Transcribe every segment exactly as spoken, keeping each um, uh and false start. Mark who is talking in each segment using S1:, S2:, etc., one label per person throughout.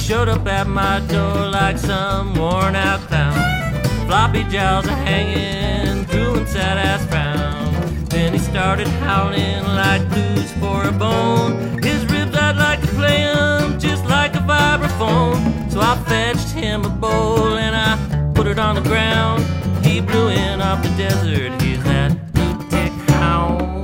S1: showed up at my door like some worn out clown. Floppy jowls are hanging, drooling sad ass frown. Then he started howling like blues for a bone. His ribs I'd like to play 'em just like a vibraphone. So I fetched him a bowl and I put it on the ground. He blew in off the desert, he's that blue tick hound.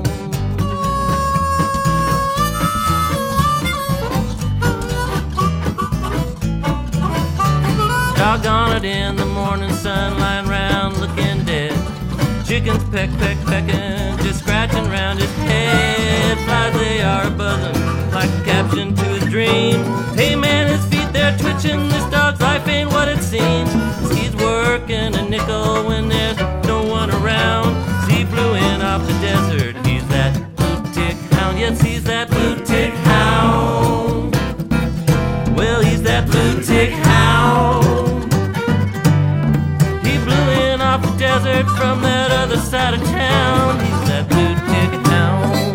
S1: Doggone it, in the morning sun, lying round looking dead. Chickens peck, peck, pecking, just scratching round his head. Flies, they are buzzing like a caption to his dreams. Hey man, his feet, they're twitching, this dog's life ain't what it seems. He's working a nickel when there's no one around. He blew in off the desert, he's that blue tick hound. Yes, he's that blue tick hound. Well, he's that blue tick hound. The desert from that other side of town. He's that blue tick hound.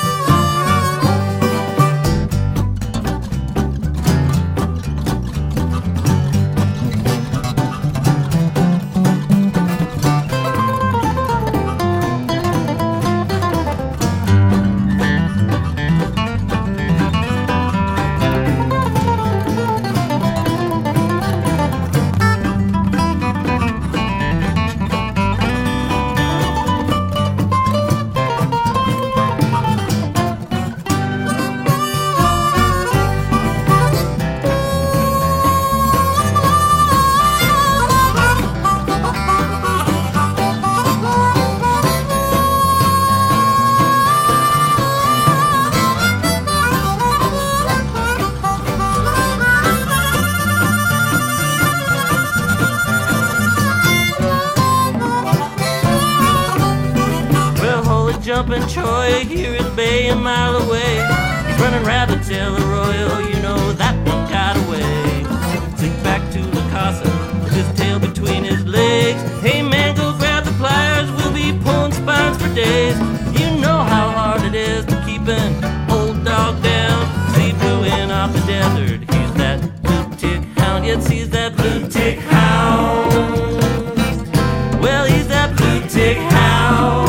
S1: Jumping Troy, here is Bay a mile away. He's running rabbits, El Arroyo, you know that one got away. Sink back to La Casa with his tail between his legs. Hey man, go grab the pliers, we'll be pulling spines for days. You know how hard it is to keep an old dog down. See, blew in off the desert, he's that blue tick hound. Yes, he's that blue tick hound. Well, he's that blue tick hound.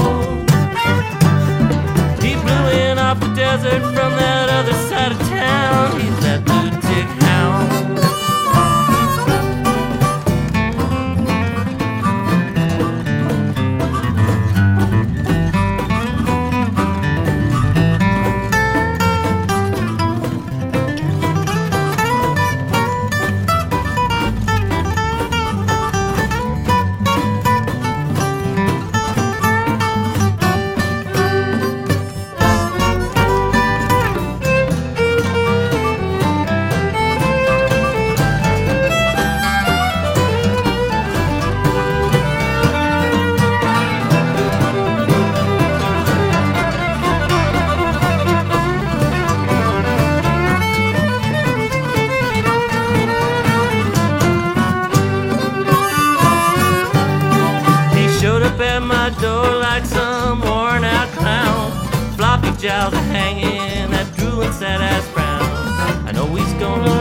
S1: Off the desert from that other side of town. He's that blue tick hound. At my door like some worn out clown. Floppy jowls are hanging, that drooling sad ass frown. I know he's gonna